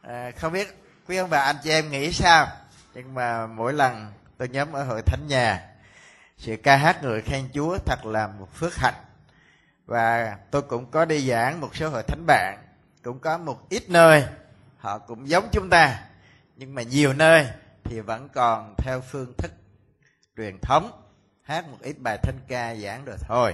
Không biết quý ông bà anh chị em nghĩ sao, nhưng mà mỗi lần tôi nhóm ở hội thánh nhà, sự ca hát ngợi khen Chúa thật là một phước hạnh. Và tôi cũng có đi giảng một số hội thánh bạn, cũng có một ít nơi họ cũng giống chúng ta, nhưng mà nhiều nơi thì vẫn còn theo phương thức truyền thống, hát một ít bài thánh ca giảng rồi thôi.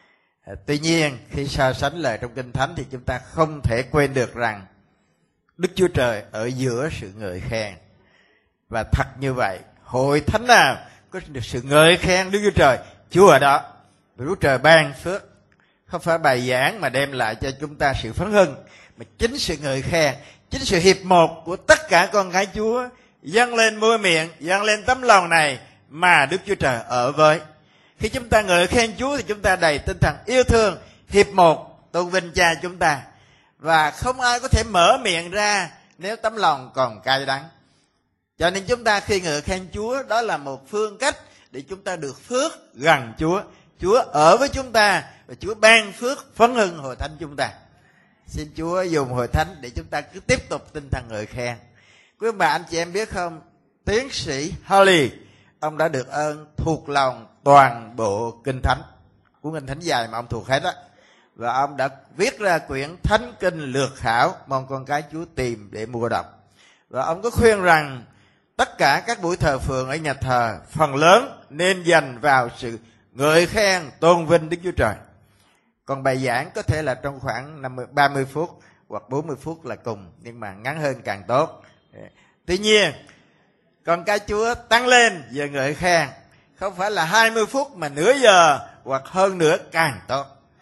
Tuy nhiên khi so sánh lời trong Kinh Thánh thì chúng ta không thể quên được rằng Đức Chúa Trời ở giữa sự ngợi khen. Và thật như vậy, hội thánh nào có được sự ngợi khen Đức Chúa Trời, Chúa ở đó. Vì Đức Trời ban phước, không phải bài giảng mà đem lại cho chúng ta sự phấn hưng, mà chính sự ngợi khen, chính sự hiệp một của tất cả con cái Chúa dâng lên môi miệng, dâng lên tấm lòng này mà Đức Chúa Trời ở với. Khi chúng ta ngợi khen Chúa thì chúng ta đầy tinh thần yêu thương, hiệp một, tôn vinh Cha chúng ta. Và không ai có thể mở miệng ra nếu tấm lòng còn cay đắng. Cho nên chúng ta khi ngợi khen Chúa, đó là một phương cách để chúng ta được phước gần Chúa. Chúa ở với chúng ta và Chúa ban phước phấn hưng hội thánh chúng ta. Xin Chúa dùng hội thánh để chúng ta cứ tiếp tục tinh thần ngợi khen. Quý bà anh chị em biết không, tiến sĩ Harley, ông đã được ơn thuộc lòng toàn bộ Kinh Thánh, cuốn Kinh Thánh dài mà ông thuộc hết á. Và ông đã viết ra quyển Thánh Kinh Lược Khảo, mong con cái Chúa tìm để mua đọc. Và ông có khuyên rằng tất cả các buổi thờ phượng ở nhà thờ phần lớn nên dành vào sự ngợi khen tôn vinh Đức Chúa Trời. Còn bài giảng có thể là trong khoảng 30 phút hoặc 40 phút là cùng, nhưng mà ngắn hơn càng tốt. Tuy nhiên con cái Chúa tăng lên giờ ngợi khen, không phải là 20 phút mà nửa giờ hoặc hơn nữa càng tốt.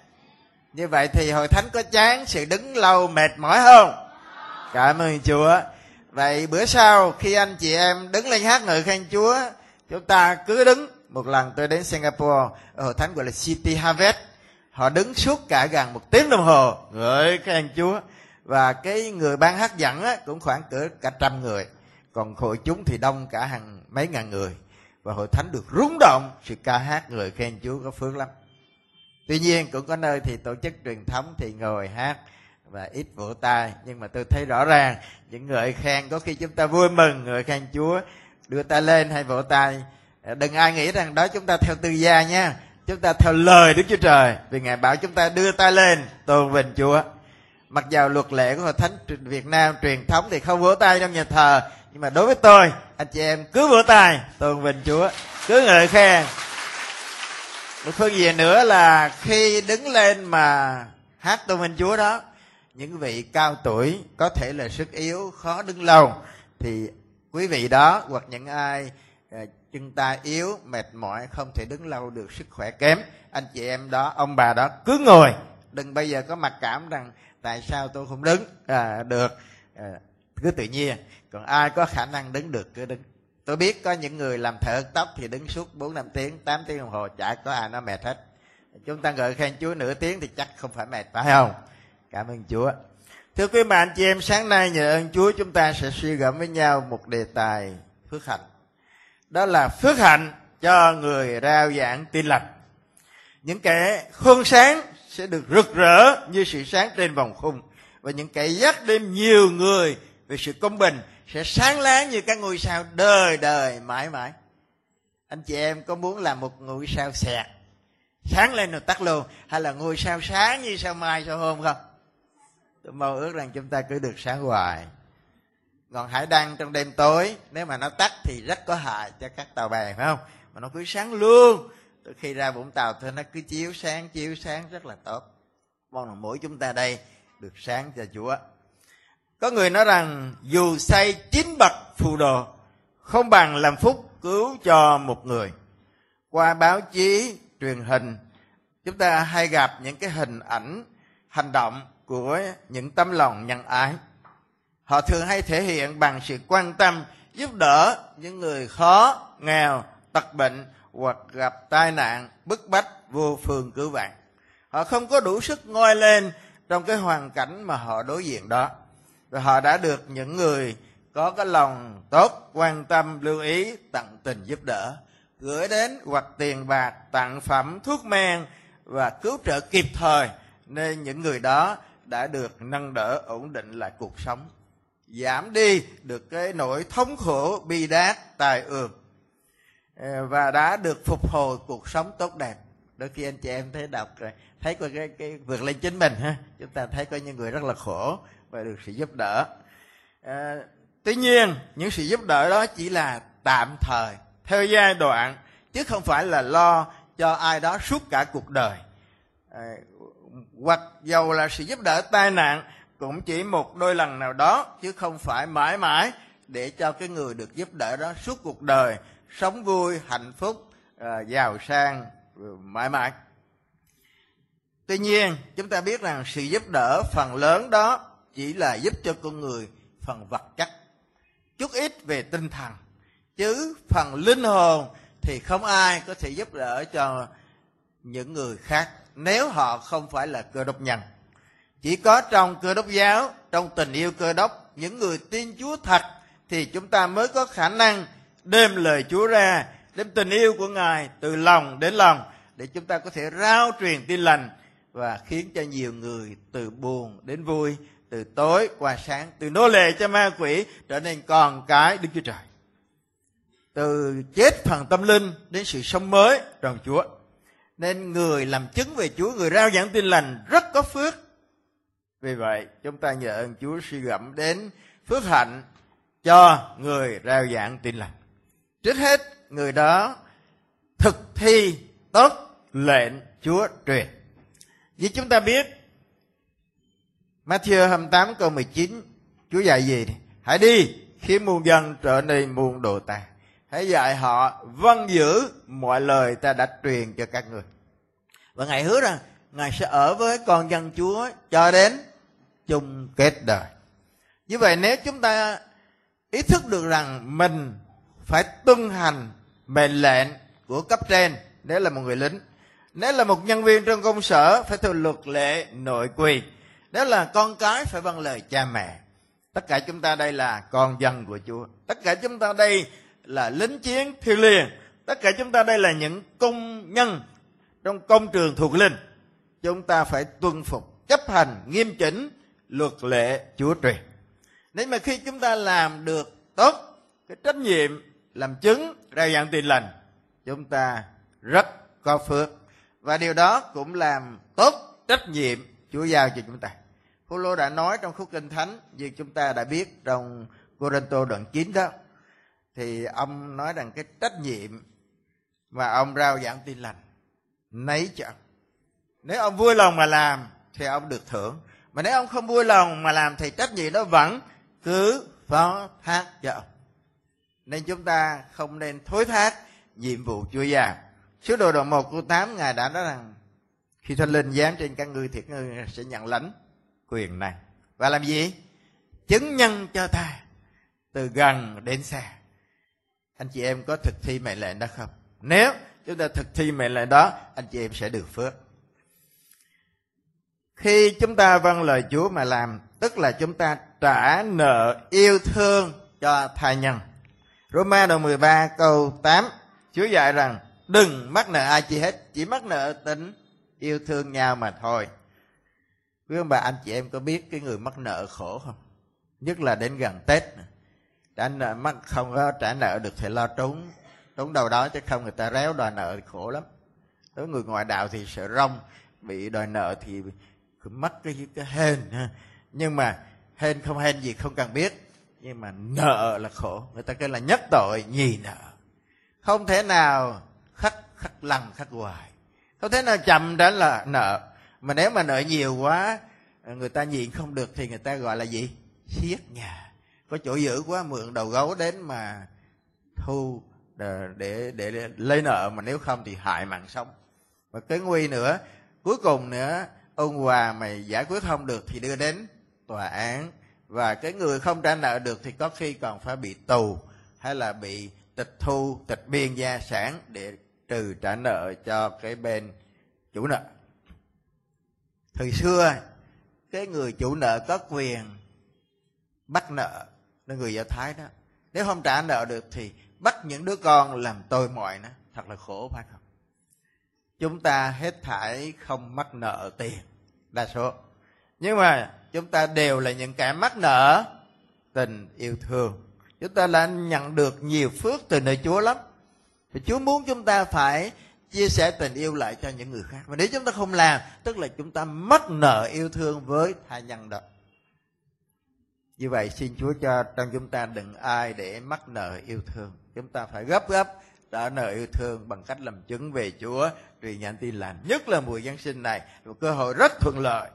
Như vậy thì hội thánh có chán sự đứng lâu mệt mỏi không? Cảm ơn Chúa. Vậy bữa sau khi anh chị em đứng lên hát ngợi khen Chúa, chúng ta cứ đứng. Một lần tôi đến Singapore, ở hội thánh gọi là City Harvest, họ đứng suốt cả gần 1 tiếng đồng hồ ngợi khen Chúa. Và cái người ban hát dẫn á, cũng khoảng cỡ cả 100 người, còn hội chúng thì đông cả hàng mấy ngàn người. Và hội thánh được rung động sự ca hát ngợi khen Chúa, có phước lắm. Tuy nhiên cũng có nơi thì tổ chức truyền thống thì ngồi hát và ít vỗ tay. Nhưng mà tôi thấy rõ ràng những ngợi khen, có khi chúng ta vui mừng ngợi khen Chúa, đưa tay lên hay vỗ tay, đừng ai nghĩ rằng đó chúng ta theo tư gia nha. Chúng ta theo lời Đức Chúa Trời, vì Ngài bảo chúng ta đưa tay lên tôn vinh Chúa. Mặc dầu luật lệ của hội thánh Việt Nam truyền thống thì không vỗ tay trong nhà thờ, nhưng mà đối với tôi, anh chị em cứ vỗ tay tôn vinh Chúa, cứ ngợi khen. Một phương diện nữa là khi đứng lên mà hát tôn vinh Chúa đó, những vị cao tuổi có thể là sức yếu, khó đứng lâu, thì quý vị đó hoặc những ai chân tay yếu, mệt mỏi, không thể đứng lâu được, sức khỏe kém, anh chị em đó, ông bà đó cứ ngồi, đừng bây giờ có mặc cảm rằng tại sao tôi không đứng được, cứ tự nhiên. Còn ai có khả năng đứng được cứ đứng. Tôi biết có những người làm thợ tóc thì đứng suốt 4-5 tiếng, 8 tiếng đồng hồ, chả có ai nó mệt hết. Chúng ta ngợi khen Chúa nửa tiếng thì chắc không phải mệt, phải không? Cảm ơn Chúa. Thưa quý bà anh chị em, sáng nay nhờ ơn Chúa chúng ta sẽ suy gẫm với nhau một đề tài phước hạnh. Đó là phước hạnh cho người rao giảng tin lành. Những kẻ khôn sáng sẽ được rực rỡ như sự sáng trên vòng khung, và những kẻ dắt đến nhiều người về sự công bình sẽ sáng láng như các ngôi sao đời đời mãi mãi. Anh chị em có muốn làm một ngôi sao xẹt, sáng lên rồi tắt luôn, hay là ngôi sao sáng như sao mai sao hôm không? Tôi mong ước rằng chúng ta cứ được sáng hoài. Ngọn hải đăng trong đêm tối, nếu mà nó tắt thì rất có hại cho các tàu bè, phải không? Mà nó cứ sáng luôn. Từ khi ra Vũng Tàu thôi nó cứ chiếu sáng rất là tốt. Mong là mỗi chúng ta đây được sáng cho Chúa. Có người nói rằng dù xây 9 bậc phù đồ, không bằng làm phúc cứu cho một người. Qua báo chí, truyền hình, chúng ta hay gặp những cái hình ảnh, hành động của những tấm lòng nhân ái. Họ thường hay thể hiện bằng sự quan tâm, giúp đỡ những người khó, nghèo, tật bệnh hoặc gặp tai nạn, bức bách, vô phương cứu vãn. Họ không có đủ sức ngoi lên trong cái hoàn cảnh mà họ đối diện đó. Và họ đã được những người có cái lòng tốt, quan tâm, lưu ý, tận tình giúp đỡ, gửi đến hoặc tiền bạc, tặng phẩm, thuốc men và cứu trợ kịp thời, nên những người đó đã được nâng đỡ, ổn định lại cuộc sống. giảm đi được cái nỗi thống khổ bi đát tai ương, và đã được phục hồi cuộc sống tốt đẹp. Đôi khi anh chị em thấy đọc rồi thấy coi cái vượt lên chính mình ha, chúng ta thấy có những người rất là khổ và được sự giúp đỡ. Tuy nhiên những sự giúp đỡ đó chỉ là tạm thời, theo giai đoạn, chứ không phải là lo cho ai đó suốt cả cuộc đời. Hoặc dầu là sự giúp đỡ tai nạn cũng chỉ một đôi lần nào đó, chứ không phải mãi mãi để cho cái người được giúp đỡ đó suốt cuộc đời sống vui, hạnh phúc, giàu sang mãi mãi. Tuy nhiên chúng ta biết rằng sự giúp đỡ phần lớn đó chỉ là giúp cho con người phần vật chất, chút ít về tinh thần, chứ phần linh hồn thì không ai có thể giúp đỡ cho những người khác nếu họ không phải là Cơ Đốc nhân. Chỉ có trong Cơ Đốc giáo, trong tình yêu Cơ Đốc, những người tin Chúa thật, thì chúng ta mới có khả năng đem lời Chúa ra, đem tình yêu của Ngài từ lòng đến lòng, để chúng ta có thể rao truyền tin lành và khiến cho nhiều người từ buồn đến vui, từ tối qua sáng, từ nô lệ cho ma quỷ trở nên con cái Đức Chúa Trời, từ chết phần tâm linh đến sự sống mới trong Chúa. Nên người làm chứng về Chúa, người rao giảng tin lành rất có phước. Vì vậy chúng ta nhờ ơn Chúa suy gẫm đến phước hạnh cho người rao giảng tin lành. Trước hết, người đó thực thi tốt lệnh Chúa truyền. Vì chúng ta biết Matthew 28 câu 19, Chúa dạy gì? Hãy đi khiến muôn dân trở nên môn đồ ta. Hãy dạy họ vâng giữ mọi lời ta đã truyền cho các người. Và Ngài hứa rằng Ngài sẽ ở với con dân Chúa cho đến chung kết đời. Như vậy nếu chúng ta ý thức được rằng mình phải tuân hành mệnh lệnh của cấp trên, nếu là một người lính, nếu là một nhân viên trong công sở phải theo luật lệ nội quy, nếu là con cái phải vâng lời cha mẹ. Tất cả chúng ta đây là con dân của Chúa. Tất cả chúng ta đây là lính chiến thiêng liêng. Tất cả chúng ta đây là những công nhân trong công trường thuộc linh. Chúng ta phải tuân phục, chấp hành nghiêm chỉnh luật lệ Chúa truyền. Nếu mà khi chúng ta làm được tốt cái trách nhiệm làm chứng rao giảng tin lành, chúng ta rất có phước, và điều đó cũng làm tốt trách nhiệm Chúa giao cho chúng ta. Phaolô đã nói trong khúc Kinh Thánh, như chúng ta đã biết trong Cô-rinh-tô đoạn 9 đó, thì ông nói rằng cái trách nhiệm mà ông rao giảng tin lành nấy cho ông. Nếu ông vui lòng mà làm thì ông được thưởng, mà nếu ông không vui lòng mà làm thì trách nhiệm đó vẫn cứ phó thác cho ông. Nên chúng ta không nên thối thác nhiệm vụ Chúa giao. Sứ đồ đoạn 1 câu 8 Ngài đã nói rằng khi Thánh Linh giáng trên các ngươi thì các ngươi sẽ nhận lãnh quyền này và làm gì? Chứng nhân cho ta từ gần đến xa. Anh chị em có thực thi mệnh lệnh đó không? Nếu chúng ta thực thi mệnh lệnh đó, anh chị em sẽ được phước. Khi chúng ta vâng lời Chúa mà làm, tức là chúng ta trả nợ yêu thương cho tha nhân. Roma đoạn 13 câu 8, Chúa dạy rằng đừng mắc nợ ai chi hết, chỉ mắc nợ tính yêu thương nhau mà thôi. Quý ông bà anh chị em có biết cái người mắc nợ khổ không? Nhất là đến gần Tết, trả nợ mắc không có trả nợ được thì lo trốn đâu đó, chứ không người ta réo đòi nợ khổ lắm. Đối với người ngoại đạo thì sợ rong, bị đòi nợ thì mất cái hên. Nhưng mà hên không hên gì không cần biết, nhưng mà nợ là khổ. Người ta kêu là nhất tội nhì nợ, không thể nào khắc lần khắc hoài, không thể nào chậm trả là nợ. Mà nếu mà nợ nhiều quá, người ta nhịn không được thì người ta gọi là gì? Siết nhà. Có chỗ giữ quá mượn đầu gấu đến mà thu để lấy nợ, mà nếu không thì hại mạng sống. Và cái nguy nữa, cuối cùng nữa, ông Hòa mày giải quyết không được thì đưa đến tòa án, và cái người không trả nợ được thì có khi còn phải bị tù hay là bị tịch thu, tịch biên gia sản để trừ trả nợ cho cái bên chủ nợ. Thời xưa cái người chủ nợ có quyền bắt nợ, nên người Do Thái đó, nếu không trả nợ được thì bắt những đứa con làm tôi mọi nó. Thật là khổ phải không? Chúng ta hết thảy không mắc nợ tiền đa số, nhưng mà chúng ta đều là những kẻ mắc nợ tình yêu thương. Chúng ta đã nhận được nhiều phước từ nơi Chúa lắm. Thì Chúa muốn chúng ta phải chia sẻ tình yêu lại cho những người khác. Và nếu chúng ta không làm, tức là chúng ta mất nợ yêu thương với tha nhân đó. Như vậy xin Chúa cho trong chúng ta đừng ai để mắc nợ yêu thương. Chúng ta phải gấp trả nợ yêu thương bằng cách làm chứng về Chúa, truyền nhận tin lành. Nhất là mùa Giáng sinh này, một cơ hội rất thuận lợi.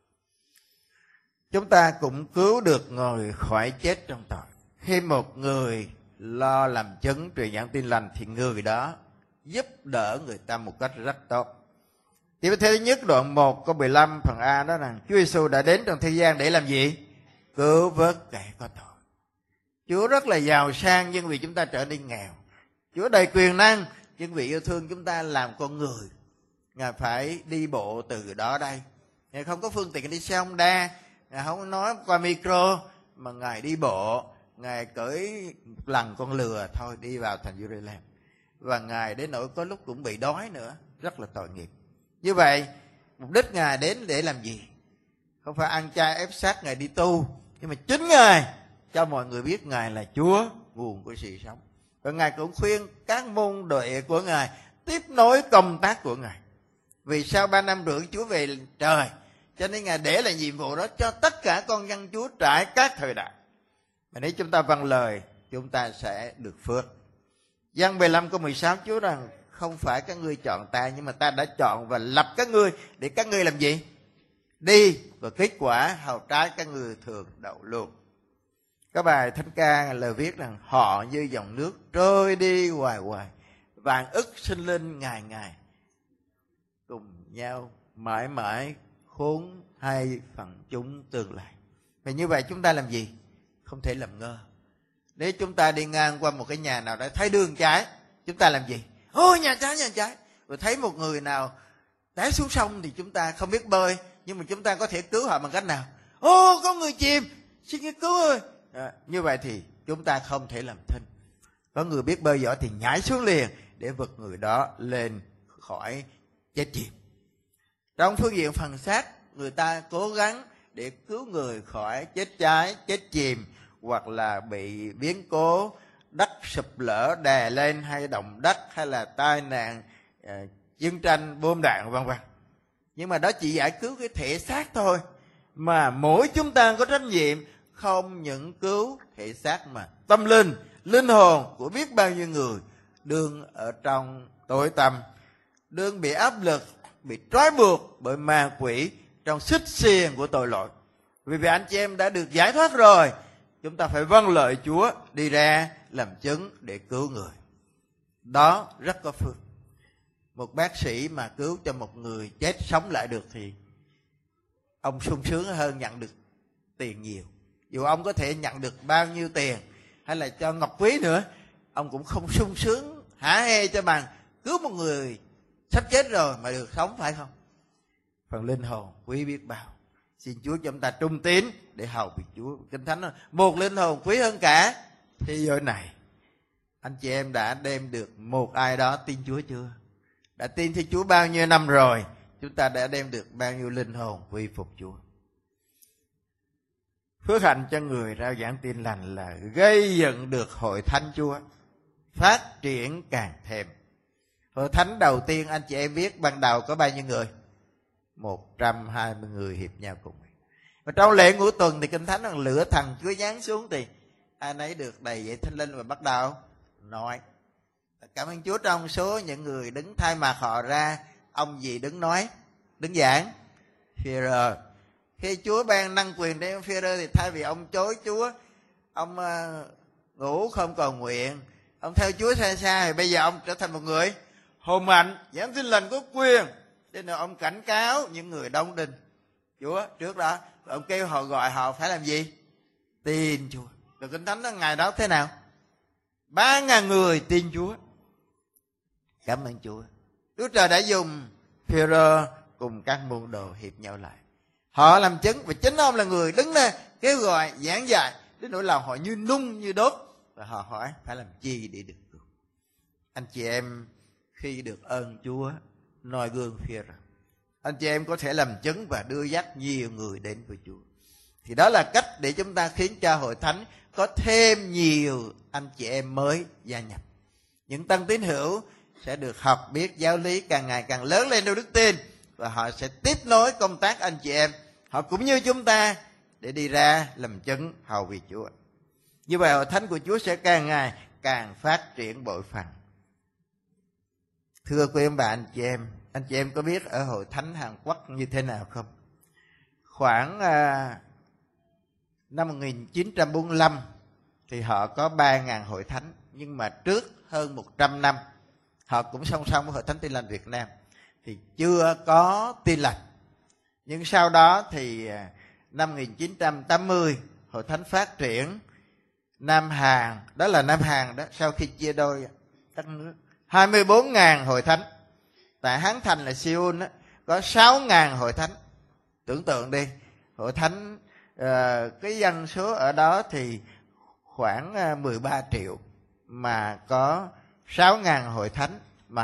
Chúng ta cũng cứu được người khỏi chết trong tội. Khi một người lo làm chứng truyền nhận tin lành thì người đó giúp đỡ người ta một cách rất tốt. Tiếp theo thứ nhất đoạn 1 câu 15 phần A đó là Chúa Giêsu đã đến trong thế gian để làm gì? Cứu vớt kẻ có tội. Chúa rất là giàu sang nhưng vì chúng ta trở nên nghèo. Chúa đầy quyền năng nhưng vì yêu thương chúng ta làm con người. Ngài phải đi bộ từ đó đây. Ngài không có phương tiện đi xe Honda, Ngài không nói qua micro, mà Ngài đi bộ. Ngài cưỡi một lần con lừa thôi đi vào thành Jerusalem. Và Ngài đến nỗi có lúc cũng bị đói nữa, rất là tội nghiệp. Như vậy mục đích Ngài đến để làm gì? Không phải ăn chay ép sát Ngài đi tu, nhưng mà chính Ngài cho mọi người biết Ngài là Chúa, nguồn của sự sống. Và Ngài cũng khuyên các môn đệ của Ngài tiếp nối công tác của Ngài. Vì sau 3 năm rưỡi Chúa về trời, cho nên Ngài để lại nhiệm vụ đó cho tất cả con dân Chúa trải các thời đại. Mà nếu chúng ta vâng lời, chúng ta sẽ được phước. Giăng 15 câu 16 Chúa rằng không phải các ngươi chọn ta, nhưng mà ta đã chọn và lập các ngươi để các ngươi làm gì? Đi, và kết quả hầu trái các ngươi thường đậu luôn. Có bài thánh ca lời viết rằng họ như dòng nước trôi đi hoài hoài, vạn ức sinh linh ngày ngày, cùng nhau mãi mãi khốn hay phần chúng tương lai. Và như vậy chúng ta làm gì? Không thể làm ngơ. Nếu chúng ta đi ngang qua một cái nhà nào đó thấy đường cháy, chúng ta làm gì? Ôi nhà cháy. Rồi thấy một người nào té xuống sông thì chúng ta không biết bơi, nhưng mà chúng ta có thể cứu họ bằng cách nào? Ô có người chìm, xin cứu ơi. Như vậy thì chúng ta không thể làm thinh. Có người biết bơi giỏi thì nhảy xuống liền để vực người đó lên khỏi chết chìm. Trong phương diện phần xác, người ta cố gắng để cứu người khỏi chết cháy, chết chìm, hoặc là bị biến cố đất sụp lở đè lên, hay động đất, hay là tai nạn chiến tranh bom đạn vân vân. Nhưng mà đó chỉ giải cứu cái thể xác thôi, mà mỗi chúng ta có trách nhiệm không những cứu thể xác mà tâm linh, linh hồn của biết bao nhiêu người đương ở trong tối tăm, đương bị áp lực, bị trói buộc bởi ma quỷ trong xích xiềng của tội lỗi. Vì vậy anh chị em đã được giải thoát rồi, chúng ta phải vâng lời Chúa, đi ra làm chứng để cứu người. Đó rất có phước. Một bác sĩ mà cứu cho một người chết sống lại được thì ông sung sướng hơn nhận được tiền nhiều. Dù ông có thể nhận được bao nhiêu tiền hay là cho ngọc quý nữa, ông cũng không sung sướng hả hê cho bằng cứu một người sắp chết rồi mà được sống, phải không? Phần linh hồn quý biết bao. Xin Chúa cho chúng ta trung tín để hầu việc Chúa. Kinh Thánh nói, một linh hồn quý hơn cả thế giới này. Anh chị em đã đem được một ai đó tin Chúa chưa? Đã tin theo Chúa bao nhiêu năm rồi? Chúng ta đã đem được bao nhiêu linh hồn quy phục Chúa? Phước hạnh cho người rao giảng tin lành là gây dựng được hội thánh Chúa, phát triển càng thêm. Hội thánh đầu tiên anh chị em biết ban đầu có bao nhiêu người? 120 người hiệp nhau cùng. Và trong lễ ngũ tuần thì Kinh Thánh rằng lửa thần Chúa giáng xuống thì ai nấy được đầy dạy Thánh Linh và bắt đầu nói. Cảm ơn Chúa, trong số những người đứng thay mặt họ ra, ông gì đứng nói, đứng giảng? Phi-e-rơ. Khi Chúa ban năng quyền đến Phi-e-rơ thì thay vì ông chối Chúa, ông ngủ không cầu nguyện, ông theo Chúa xa xa, thì bây giờ ông trở thành một người hùng mạnh, giảng tin lành có quyền. Cho nên ông cảnh cáo những người đông đinh Chúa trước đó, ông kêu họ, gọi họ phải làm gì? Tin Chúa. Rồi Kinh Thánh đó ngày đó thế nào? 3.000 người tin Chúa. Cảm ơn Chúa. Chúa Trời đã dùng Phi-e-rơ cùng các môn đồ hiệp nhau lại. Họ làm chứng và chính ông là người đứng lên kêu gọi giảng dạy, đến nỗi lòng họ như nung như đốt. Và họ hỏi phải làm chi để được cứu. Anh chị em khi được ơn Chúa noi gương Phi-e-rơ, anh chị em có thể làm chứng và đưa dắt nhiều người đến với Chúa. Thì đó là cách để chúng ta khiến cho hội thánh có thêm nhiều anh chị em mới gia nhập. Những tân tín hữu sẽ được học biết giáo lý càng ngày càng lớn lên trong đức tin, và họ sẽ tiếp nối công tác anh chị em, họ cũng như chúng ta, để đi ra làm chứng hầu vì Chúa. Như vậy hội thánh của Chúa sẽ càng ngày càng phát triển bội phần. Thưa quý ông bà anh chị em có biết ở hội thánh Hàn Quốc như thế nào không? Khoảng năm 1945 thì họ có 3.000 hội thánh, nhưng mà trước hơn 100 năm họ cũng song song với Hội Thánh Tin Lành Việt Nam thì chưa có Tin Lành. Nhưng sau đó thì năm 1980 Hội Thánh phát triển Nam Hàn, đó là Nam Hàn đó, sau khi chia đôi các nước, 24.000 hội thánh. Tại Hán Thành là Seoul đó, có 6.000 hội thánh. Tưởng tượng đi, hội thánh cái dân số ở đó thì khoảng 13 triệu, mà có 6.000 hội thánh, mà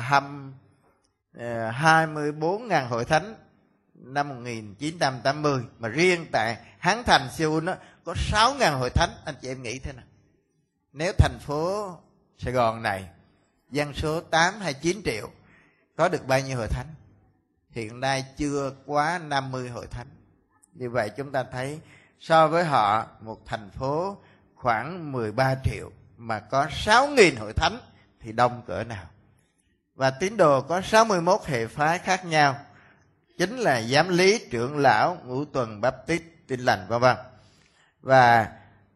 24.000 hội thánh năm 1980. Mà riêng tại Hán Thành Seoul đó, có 6.000 hội thánh. Anh chị em nghĩ thế nào? Nếu thành phố Sài Gòn này dân số 8 hay 9 triệu có được bao nhiêu hội thánh? Hiện nay chưa quá 50 hội thánh. Như vậy chúng ta thấy so với họ, một thành phố khoảng 13 triệu mà có 6.000 hội thánh thì đông cỡ nào. Và tín đồ có 61 hệ phái khác nhau, chính là giám lý, trưởng lão, ngũ tuần, baptist, Tin Lành, v.v. Và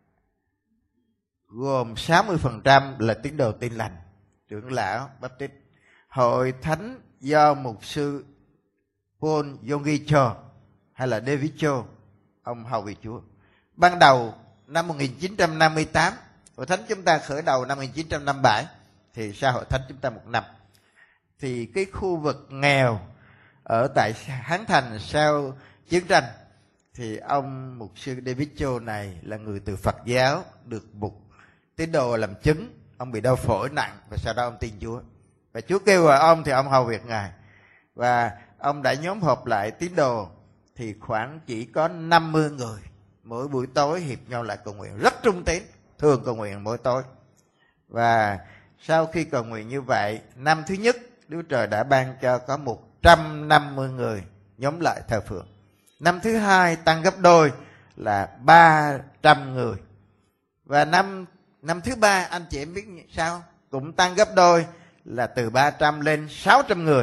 gồm 60% là tín đồ Tin Lành, trưởng lão, baptist. Hội thánh do mục sư Paul Yonggi Cho hay là David Cho, ông hầu vì Chúa. Ban đầu năm 1958, hội thánh chúng ta khởi đầu năm 1957, thì sau hội thánh chúng ta 1 năm. Thì cái khu vực nghèo ở tại Hán Thành sau chiến tranh, thì ông mục sư David Cho này là người từ Phật giáo, được một tín đồ làm chứng. Ông bị đau phổi nặng và sau đó ông tin Chúa, và Chúa kêu gọi ông thì ông hầu việc Ngài. Và ông đã nhóm họp lại tín đồ thì khoảng chỉ có 50 người, mỗi buổi tối hiệp nhau lại cầu nguyện, rất trung tín, thường cầu nguyện mỗi tối. Và sau khi cầu nguyện như vậy, năm thứ nhất Đức Trời đã ban cho có 150 người nhóm lại thờ phượng. Năm thứ hai tăng gấp đôi là 300 người. Và năm thứ ba anh chị em biết sao? Cũng tăng gấp đôi, là từ 300 lên 600 người.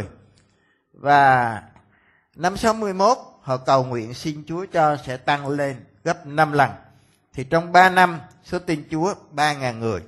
Và năm 61 họ cầu nguyện xin Chúa cho sẽ tăng lên gấp 5 lần. Thì trong 3 năm số tin Chúa 3.000 người.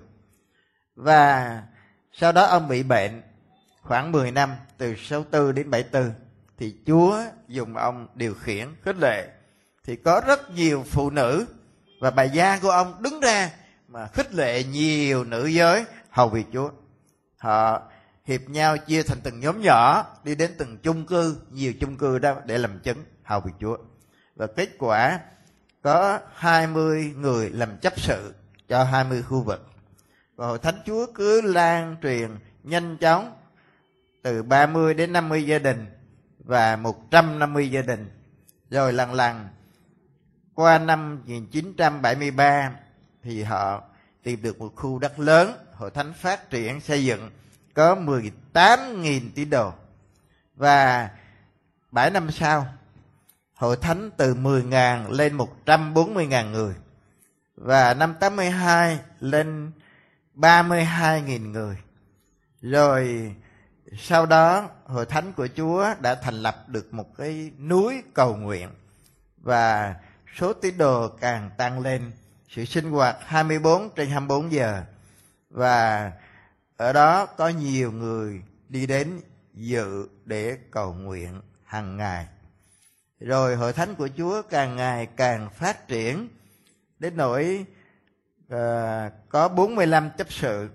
Và sau đó ông bị bệnh khoảng 10 năm, từ 64 đến 74. Thì Chúa dùng ông điều khiển khích lệ. Thì có rất nhiều phụ nữ và bà gia của ông đứng ra mà khích lệ nhiều nữ giới hầu vì Chúa. Họ hiệp nhau chia thành từng nhóm nhỏ, đi đến từng chung cư, nhiều chung cư đó để làm chứng hầu vì Chúa. Và kết quả có 20 người làm chấp sự cho 20 khu vực. Và hội thánh Chúa cứ lan truyền nhanh chóng, từ 30 đến 50 gia đình và 150 gia đình. Rồi lần lần qua năm 1973 thì họ tìm được một khu đất lớn, hội thánh phát triển xây dựng có 18.000 tín đồ. Và 7 năm sau, hội thánh từ 10.000 lên 140.000 người. Và năm 82 lên 32.000 người. Rồi sau đó hội thánh của Chúa đã thành lập được một cái núi cầu nguyện, và số tín đồ càng tăng lên, sự sinh hoạt 24/24 giờ. Và ở đó có nhiều người đi đến dự để cầu nguyện hàng ngày. Rồi hội thánh của Chúa càng ngày càng phát triển đến nỗi có 45 chấp sự,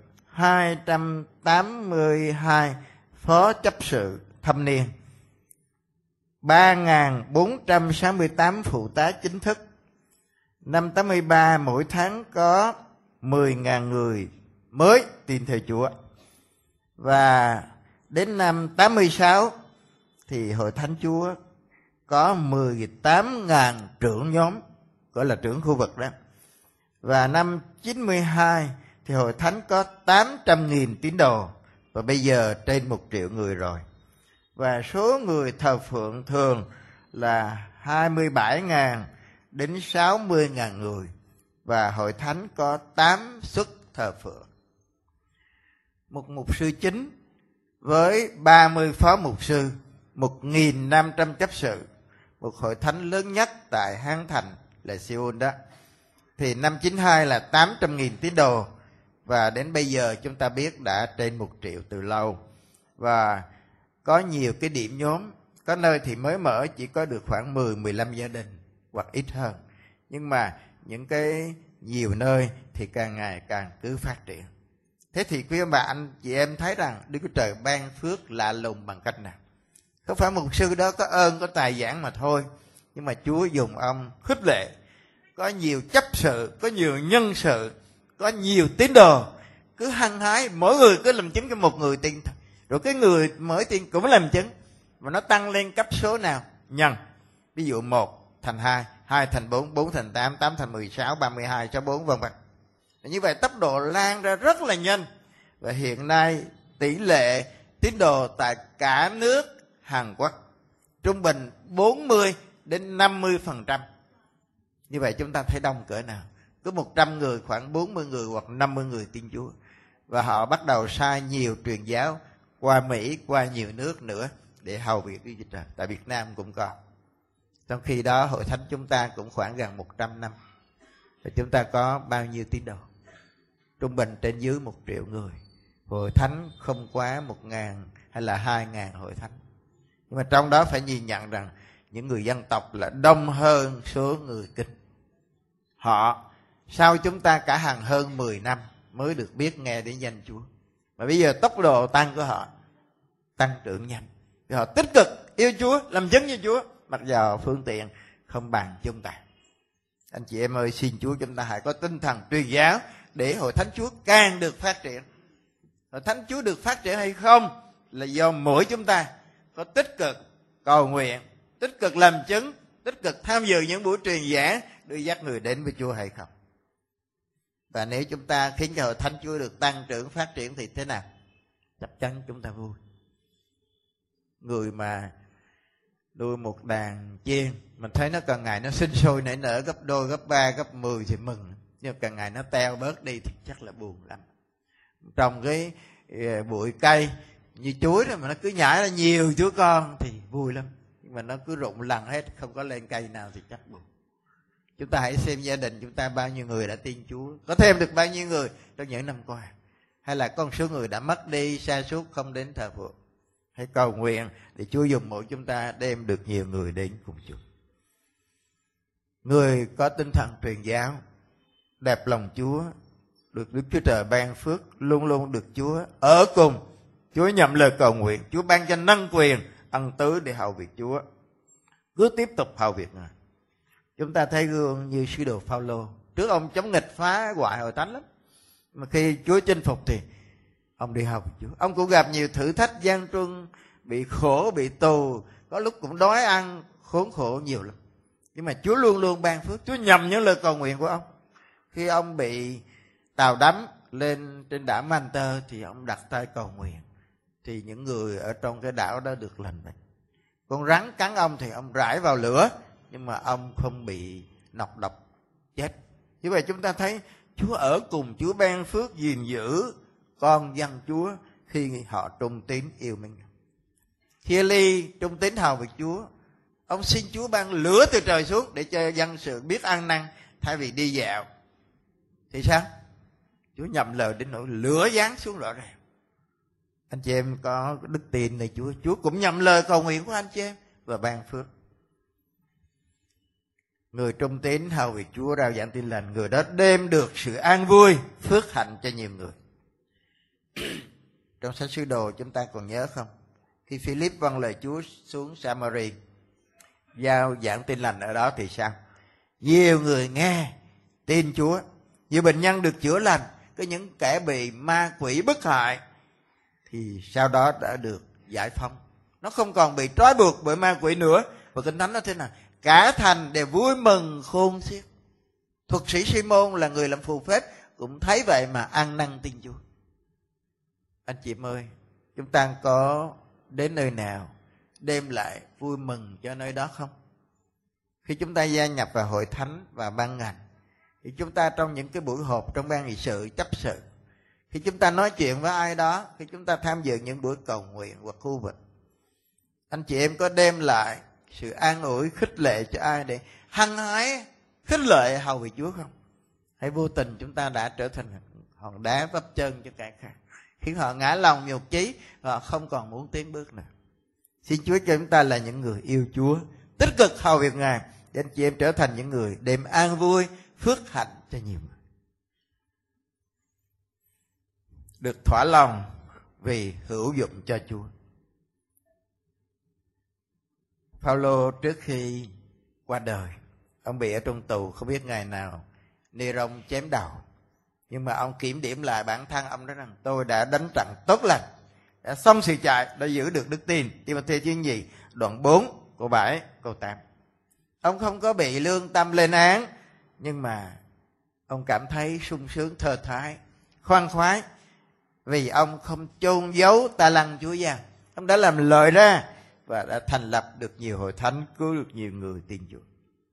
282 phó chấp sự thâm niên, 3.468 phụ tá chính thức. Năm 83 mỗi tháng có 10.000 người mới tin theo Chúa. Và đến năm 86 thì hội thánh Chúa có 18.000 trưởng nhóm gọi là trưởng khu vực đó. Và năm 92 thì hội thánh có 800.000 tín đồ, và bây giờ trên 1 triệu người rồi. Và số người thờ phượng thường là 27.000 đến 60.000 người, và hội thánh có 8 suất thờ phượng. Một mục sư chính với 30 phó mục sư, 1.500 chấp sự, một hội thánh lớn nhất tại Hán Thành là Seoul đó. Thì năm 92 là 800.000 tín đồ, và đến bây giờ chúng ta biết đã trên 1 triệu từ lâu. Và có nhiều cái điểm nhóm, có nơi thì mới mở chỉ có được khoảng 10-15 gia đình hoặc ít hơn. Nhưng mà những cái nhiều nơi thì càng ngày càng cứ phát triển. Thế thì quý ông bà anh chị em thấy rằng Đức Chúa Trời ban phước lạ lùng bằng cách nào? Không phải mục sư đó có ơn, có tài giảng mà thôi, nhưng mà Chúa dùng ông khích lệ, có nhiều chấp sự, có nhiều nhân sự, có nhiều tín đồ, cứ hăng hái, mỗi người cứ làm chứng cho một người tin, rồi cái người mới tin cũng làm chứng, và nó tăng lên cấp số nào? Nhân. Ví dụ 1 thành 2, 2 thành 4, 4 thành 8, 8 thành 16, 32, 64 vân vân. Như vậy tốc độ lan ra rất là nhanh. Và hiện nay tỷ lệ tín đồ tại cả nước Hàn Quốc trung bình 40 đến 50%. Như vậy chúng ta thấy đông cỡ nào? Cứ 100 người khoảng 40 người hoặc 50 người tin Chúa. Và họ bắt đầu sai nhiều truyền giáo qua Mỹ, qua nhiều nước nữa để hầu việc Đức Chúa Trời. Tại Việt Nam cũng có. Trong khi đó hội thánh chúng ta cũng khoảng gần 100 năm. Và chúng ta có bao nhiêu tín đồ? Trung bình trên dưới 1 triệu người. Hội thánh không quá 1.000 hay là 2.000 hội thánh. Nhưng mà trong đó phải nhìn nhận rằng những người dân tộc là đông hơn số người Kinh. Họ sau chúng ta cả hàng hơn 10 năm mới được biết nghe đến danh Chúa. Mà bây giờ tốc độ tăng của họ tăng trưởng nhanh. Vì họ tích cực yêu Chúa, làm chứng cho Chúa, mặc dù phương tiện không bằng chúng ta. Anh chị em ơi, xin Chúa chúng ta hãy có tinh thần truyền giáo để hội thánh Chúa càng được phát triển. Hội thánh Chúa được phát triển hay không là do mỗi chúng ta có tích cực cầu nguyện, tích cực làm chứng, tích cực tham dự những buổi truyền giảng đưa dắt người đến với Chúa hay không. Và nếu chúng ta khiến cho hội thánh Chúa được tăng trưởng phát triển thì thế nào? Chắc chắn chúng ta vui. Người mà nuôi một đàn chiên, mình thấy nó càng ngày nó sinh sôi nảy nở gấp đôi, gấp 3, gấp 10 thì mừng. Nhưng càng ngày nó teo bớt đi thì chắc là buồn lắm. Trồng cái bụi cây như chuối đó mà nó cứ nhảy ra nhiều chúa con thì vui lắm. Nhưng mà nó cứ rụng lằn hết, không có lên cây nào thì chắc buồn. Chúng ta hãy xem gia đình chúng ta bao nhiêu người đã tin Chúa, có thêm được bao nhiêu người trong những năm qua, hay là con số người đã mất đi, sa sút không đến thờ phượng. Hãy cầu nguyện để Chúa dùng mỗi chúng ta đem được nhiều người đến cùng Chúa. Người có tinh thần truyền giáo, đẹp lòng Chúa, được Đức Chúa Trời ban phước, luôn luôn được Chúa ở cùng. Chúa nhậm lời cầu nguyện, Chúa ban cho năng quyền, ân tứ để hầu việc Chúa. Cứ tiếp tục hầu việc Ngài. Chúng ta thấy gương như sứ đồ Phao-lô. Trước ông chống nghịch phá hoại hội thánh lắm. Mà khi Chúa chinh phục thì ông đi hầu việc Chúa. Ông cũng gặp nhiều thử thách gian truân, bị khổ, bị tù, có lúc cũng đói ăn, khốn khổ nhiều lắm. Nhưng mà Chúa luôn luôn ban phước. Chúa nhầm những lời cầu nguyện của ông. Khi ông bị tàu đắm lên trên đảo Mantơ thì ông đặt tay cầu nguyện. Thì những người ở trong cái đảo đó được lành bệnh. Con rắn cắn ông thì ông rải vào lửa, nhưng mà ông không bị nọc độc chết. Như vậy chúng ta thấy Chúa ở cùng, Chúa ban phước gìn giữ con dân Chúa khi họ trung tín yêu mến. Khi Eli trung tín hầu việc Chúa, ông xin Chúa ban lửa từ trời xuống để cho dân sự biết ăn năn thay vì đi dạo. Thì sao? Chúa nhậm lời đến nỗi lửa giáng xuống rõ ràng. Anh chị em có đức tin này Chúa cũng nhậm lời cầu nguyện của anh chị em và ban phước. Người trung tín hầu việc Chúa rao giảng tin lành, người đó đem được sự an vui, phước hạnh cho nhiều người. Trong sách sứ đồ chúng ta còn nhớ không? Khi Philip vâng lời Chúa xuống Samari giao giảng tin lành ở đó thì sao? Nhiều người nghe tin Chúa, nhiều bệnh nhân được chữa lành, có những kẻ bị ma quỷ bức hại thì sau đó đã được giải phóng. Nó không còn bị trói buộc bởi ma quỷ nữa. Và Kinh Thánh nó thế nào? Cả thành đều vui mừng khôn xiết. Thuật sĩ Simon là người làm phù phép cũng thấy vậy mà ăn năn tin Chúa. Anh chị em ơi, chúng ta có đến nơi nào đem lại vui mừng cho nơi đó không? Khi chúng ta gia nhập vào hội thánh và ban ngành, thì chúng ta trong những cái buổi họp trong ban nghị sự, chấp sự, khi chúng ta nói chuyện với ai đó, khi chúng ta tham dự những buổi cầu nguyện hoặc khu vực, anh chị em có đem lại sự an ủi, khích lệ cho ai để hăng hái khích lệ hầu vì Chúa không? Hay vô tình chúng ta đã trở thành hòn đá vấp chân cho kẻ khác, khiến họ ngã lòng nhục chí và không còn muốn tiến bước nữa. Xin Chúa cho chúng ta là những người yêu Chúa, tích cực hầu việc Ngài, để anh chị em trở thành những người đem an vui, phước hạnh cho nhiều người. Được thỏa lòng vì hữu dụng cho Chúa. Phaolô trước khi qua đời, ông bị ở trong tù, không biết ngày nào Nê-rông chém đầu. Nhưng mà ông kiểm điểm lại bản thân, ông nói rằng tôi đã đánh trận tốt lành, đã xong sự chạy, đã giữ được đức tin. Ti-mô-thê chương nhì đoạn 4 câu 7 câu 8. Ông không có bị lương tâm lên án, nhưng mà ông cảm thấy sung sướng, thơ thái, khoan khoái, vì ông không chôn giấu ta lăng Chúa Giang. Ông đã làm lời ra và đã thành lập được nhiều hội thánh, cứu được nhiều người tin Chúa.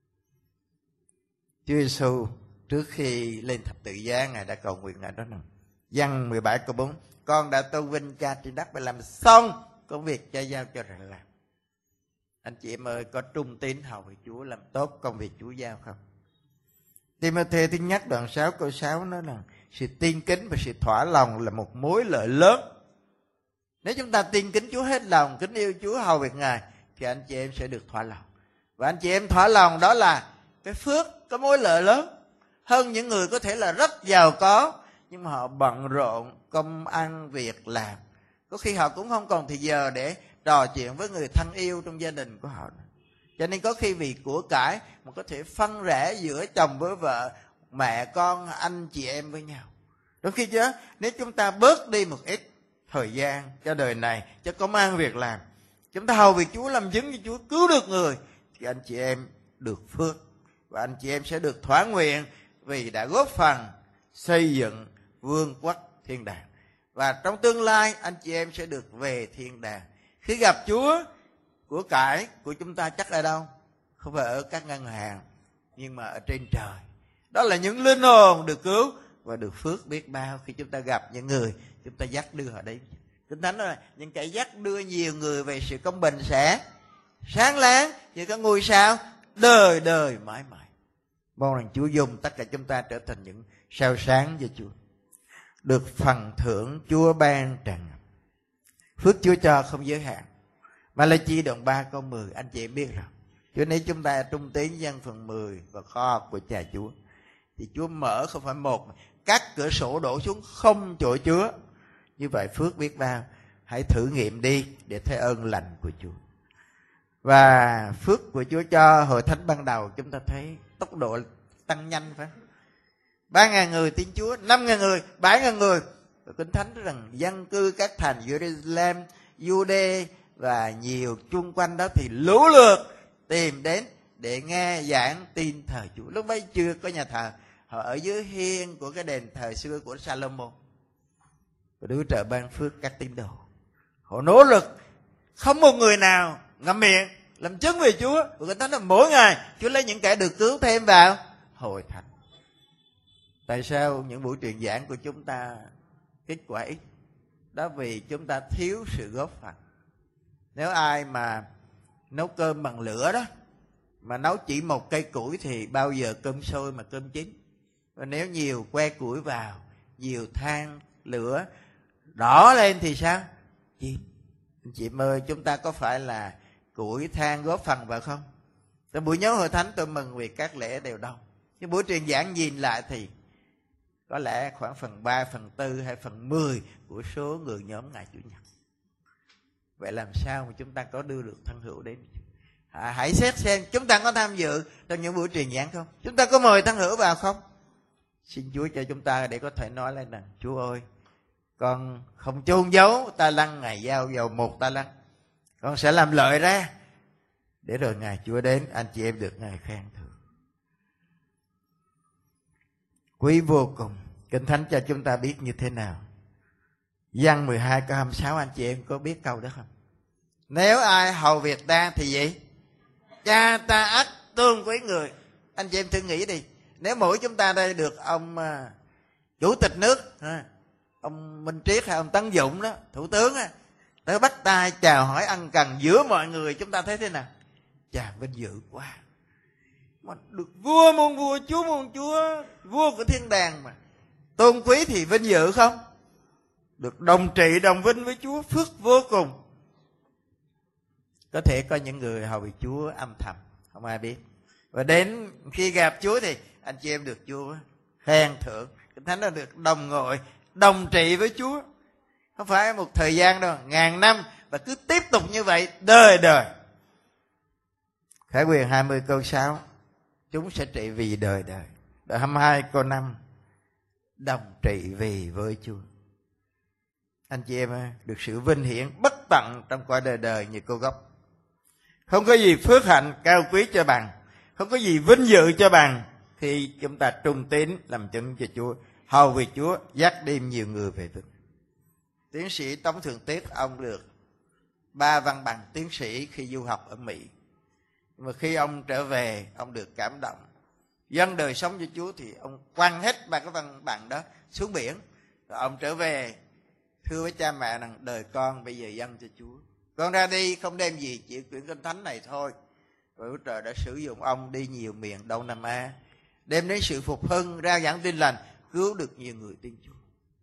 Chúa Giêsu trước khi lên thập tự giá, Ngài đã cầu nguyện, Ngài đó rằng Giăng 17 câu 4: con đã tôn vinh Cha trên đất và làm xong công việc Cha giao cho rảnh làm. Anh chị em ơi, có trung tín hầu với Chúa, làm tốt công việc Chúa giao không? Ti-mô-thê thứ nhất đoạn 6 câu 6 nói là sự tin kính và sự thỏa lòng là một mối lợi lớn. Nếu chúng ta tin kính Chúa hết lòng, kính yêu Chúa, hầu việc Ngài, thì anh chị em sẽ được thỏa lòng. Và anh chị em thỏa lòng đó là cái phước, cái mối lợi lớn hơn những người có thể là rất giàu có, nhưng mà họ bận rộn công ăn việc làm. Có khi họ cũng không còn thời giờ để trò chuyện với người thân yêu trong gia đình của họ. Cho nên có khi vì của cải mà có thể phân rẽ giữa chồng với vợ, mẹ con, anh chị em với nhau. Đôi khi chứ, nếu chúng ta bớt đi một ít thời gian cho đời này, cho công ăn việc làm, chúng ta hầu việc Chúa, làm chứng cho Chúa, cứu được người, thì anh chị em được phước. Và anh chị em sẽ được thỏa nguyện vì đã góp phần xây dựng vương quốc thiên đàng. Và trong tương lai anh chị em sẽ được về thiên đàng. Khi gặp Chúa, của cải của chúng ta chắc ở đâu? Không phải ở các ngân hàng, nhưng mà ở trên trời. Đó là những linh hồn được cứu và được phước biết bao khi chúng ta gặp những người chúng ta dắt đưa họ đến. Kinh Thánh nói là những kẻ dắt đưa nhiều người về sự công bình sẽ sáng láng như các ngôi sao đời đời mãi mãi. Mong rằng Chúa dùng tất cả chúng ta trở thành những sao sáng cho Chúa, được phần thưởng Chúa ban tràn ngập. Phước Chúa cho không giới hạn. Ma-la-chi đoạn 3 câu 10, anh chị em biết rồi. Cho nên chúng ta trung tín dân phần 10 và kho của Cha Chúa, thì Chúa mở không phải một, các cửa sổ đổ xuống không chỗ chứa. Như vậy phước biết bao. Hãy thử nghiệm đi để thấy ơn lành của Chúa. Và phước của Chúa cho hội thánh ban đầu, chúng ta thấy tốc độ tăng nhanh phải không? 3.000 người tin Chúa, 5.000 người, 7.000 người. Và Kinh Thánh nói rằng dân cư các thành Jerusalem, Jude và nhiều chung quanh đó thì lũ lượt tìm đến để nghe giảng tin thờ Chúa. Lúc bấy chưa có nhà thờ, họ ở dưới hiên của cái đền thờ xưa của Salomon. Và Đức Trời ban phước các tín đồ, họ nỗ lực, không một người nào ngậm miệng làm chứng về Chúa. Và Kinh Thánh là mỗi ngày Chúa lấy những kẻ được cứu thêm vào hội thánh. Tại sao những buổi truyền giảng của chúng ta kết quả ít? Đó vì chúng ta thiếu sự góp phần. Nếu ai mà nấu cơm bằng lửa đó, mà nấu chỉ một cây củi thì bao giờ cơm sôi mà cơm chín. Và nếu nhiều que củi vào, nhiều than lửa đỏ lên thì sao? Chín. Anh chị ơi, chúng ta có phải là củi than góp phần vào không? Trong buổi nhóm hội thánh tôi mừng vì các lễ đều đông. Nhưng buổi truyền giảng nhìn lại thì có lẽ khoảng phần 3, phần 4 hay phần 10 của số người nhóm ngày Chủ nhật. Vậy làm sao mà chúng ta có đưa được thân hữu đến? Hãy xét xem chúng ta có tham dự trong những buổi truyền giảng không? Chúng ta có mời thân hữu vào không? Xin Chúa cho chúng ta để có thể nói lên rằng Chúa ơi, con không chôn giấu ta lăng Ngài giao vào một ta lăng, con sẽ làm lợi ra để rồi ngày Chúa đến anh chị em được Ngài khen thưởng. quý vô cùng. Kinh Thánh cho chúng ta biết như thế nào? Giăng 12 câu 26, anh chị em có biết câu đó không? Nếu ai hầu việc ta thì gì? Cha ta ắt tôn quý người. Anh chị em thử nghĩ đi, nếu mỗi chúng ta đây được ông chủ tịch nước, ông Minh Triết hay ông Tấn Dũng đó, thủ tướng á, tới bắt tay chào hỏi ân cần giữa mọi người, chúng ta thấy thế nào? Chà, vinh dự quá. Mà được vua muôn vua, chúa muôn chúa, vua của thiên đàng mà tôn quý thì vinh dự không? Được đồng trị đồng vinh với Chúa, phước vô cùng. Có thể có những người hầu việc Chúa âm thầm, không ai biết. Và đến khi gặp Chúa thì anh chị em được Chúa khen thưởng. Kinh Thánh nó được đồng ngồi, đồng trị với Chúa. Không phải một thời gian đâu, ngàn năm. Và cứ tiếp tục như vậy đời đời. Khải Huyền 20 câu 6, chúng sẽ trị vì đời đời. Đoạn 22 câu 5, đồng trị vì với Chúa. Anh chị em được sự vinh hiển bất tận trong cõi đời đời như câu gốc. Không có gì phước hạnh cao quý cho bằng, không có gì vinh dự cho bằng khi chúng ta trung tín làm chứng cho Chúa, hầu việc Chúa, dắt đem nhiều người về vực. Tiến sĩ Tống Thượng Tiết, ông được 3 văn bằng tiến sĩ khi du học ở Mỹ. Nhưng mà khi ông trở về, ông được cảm động, dâng đời sống cho Chúa, thì ông quăng hết 3 cái văn bằng đó xuống biển. Rồi ông trở về thưa với cha mẹ rằng đời con bây giờ dâng cho Chúa, con ra đi không đem gì, chỉ quyển Kinh Thánh này thôi. Rồi Chúa Trời đã sử dụng ông đi nhiều miền Đông Nam Á, đem đến sự phục hưng, rao giảng tin lành, cứu được nhiều người tin Chúa.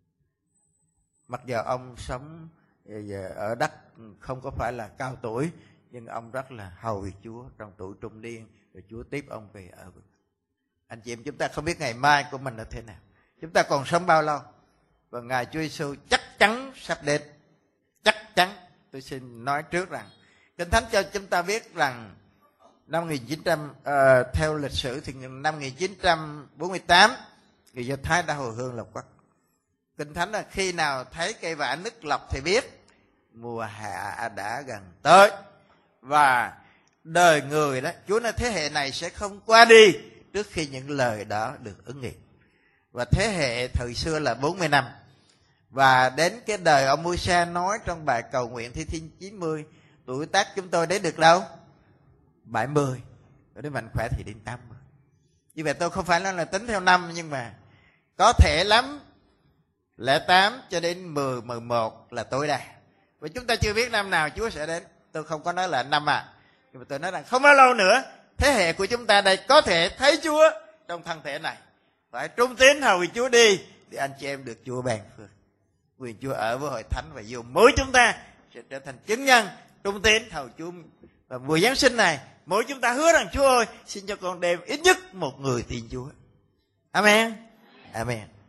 Mặc dù ông sống ở đất không có phải là cao tuổi, nhưng ông rất là hầu việc Chúa trong tuổi trung niên, rồi Chúa tiếp ông về ở vực. Anh chị em, chúng ta không biết ngày mai của mình là thế nào, chúng ta còn sống bao lâu, và Ngài Chúa Giêsu chắc chắn sắp đến. Chắc chắn. Tôi xin nói trước rằng Kinh Thánh cho chúng ta biết rằng năm 1900 theo lịch sử thì năm 1948 người Do Thái đã hồi hương lập quốc. Kinh Thánh là khi nào thấy cây vả nứt lọc thì biết mùa hạ đã gần tới. Và đời người đó, Chúa nói thế hệ này sẽ không qua đi trước khi những lời đó được ứng nghiệm. Và thế hệ thời xưa là 40 năm. Và đến cái đời ông Môi-se nói trong bài cầu nguyện Thi Thiên 90, tuổi tác chúng tôi đến được đâu? 70. Rồi đến mạnh khỏe thì đến 80. Như vậy tôi không phải nói là tính theo năm, nhưng mà có thể lắm 08 cho đến 10, 11 là tối đa. Và chúng ta chưa biết năm nào Chúa sẽ đến. Tôi không có nói là năm nhưng mà tôi nói rằng không bao lâu nữa thế hệ của chúng ta đây có thể thấy Chúa trong thân thể này. Phải trung tín hầu việc Chúa đi, thì anh chị em được Chúa ban phước. Quyền Chúa ở với hội thánh và dùng mỗi chúng ta sẽ trở thành chứng nhân trung tín hầu Chúa. Và mùa Giáng sinh này, mỗi chúng ta hứa rằng Chúa ơi, xin cho con đem ít nhất một người tin Chúa. Amen. Amen.